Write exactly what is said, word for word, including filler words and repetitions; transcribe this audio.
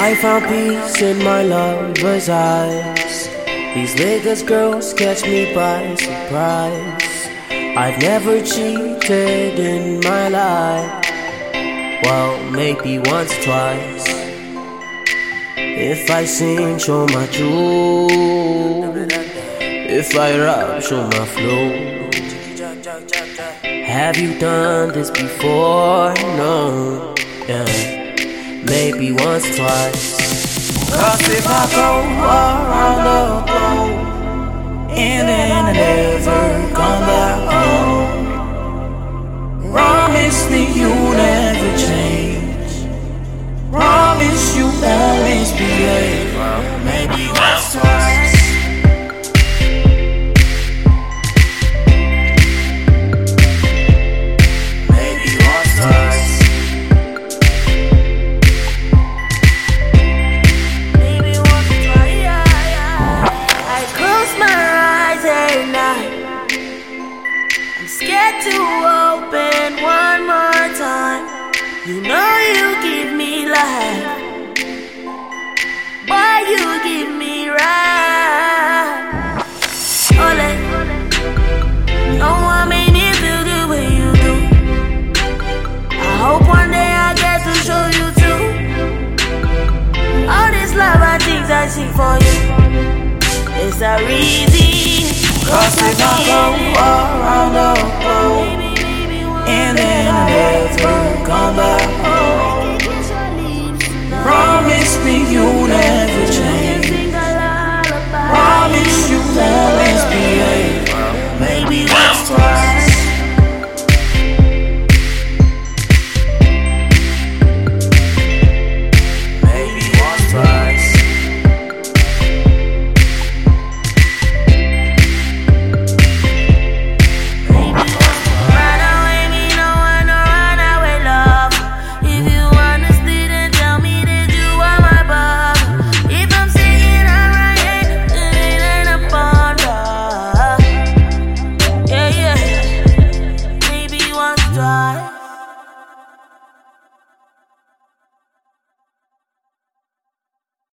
I found peace in my lover's eyes. These Lagos girls catch me by surprise. I've never cheated in my life. Well, maybe once or twice. If I sing, show my tune. If I rap, show my flow. Have you done this before? No. Yeah. Maybe once or twice. Cause if I go around the globe and then I never come back home, promise me you'll never change. Promise you won't misbehave. Maybe once or twice. Scared to open one more time. You know you give me life, boy, you give me right. Ole, no one made me feel the way you do. I hope one day I get to show you too. All this love and things I see for you, it's a reason. Cause if I go around the globe and then I never come back